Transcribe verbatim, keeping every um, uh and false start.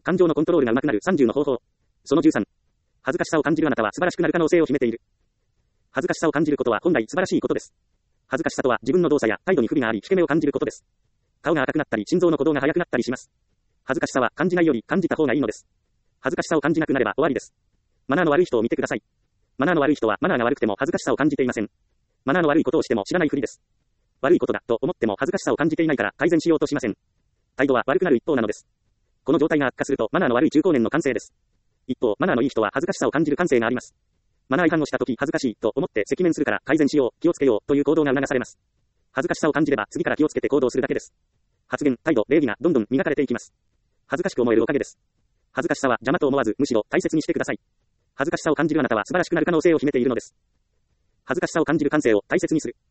感情のコントロールが上手くなるさんじゅうの方法。そのじゅうさん。恥ずかしさを感じるあなたは素晴らしくなる可能性を秘めている。恥ずかしさを感じることは本来素晴らしいことです。恥ずかしさとは自分の動作や態度に不備があり、引け目を感じることです。顔が赤くなったり、心臓の鼓動が速くなったりします。恥ずかしさは感じないより感じた方がいいのです。恥ずかしさを感じなくなれば終わりです。マナーの悪い人を見てください。マナーの悪い人はマナーが悪くても恥ずかしさを感じていません。マナーの悪いことをしても知らないふりです。悪いことだと思っても恥ずかしさを感じていないから改善しようとしません。態度は悪くなる一方なのです。この状態が悪化するとマナーの悪い中高年の感性です。一方、マナーのいい人は恥ずかしさを感じる感性があります。マナー違反をしたとき恥ずかしいと思って赤面するから改善しよう、気をつけようという行動が促されます。恥ずかしさを感じれば次から気をつけて行動するだけです。発言、態度、礼儀がどんどん磨かれていきます。恥ずかしく思えるおかげです。恥ずかしさは邪魔と思わずむしろ大切にしてください。恥ずかしさを感じるあなたは素晴らしくなる可能性を秘めているのです。恥ずかしさを感じる感性を大切にする。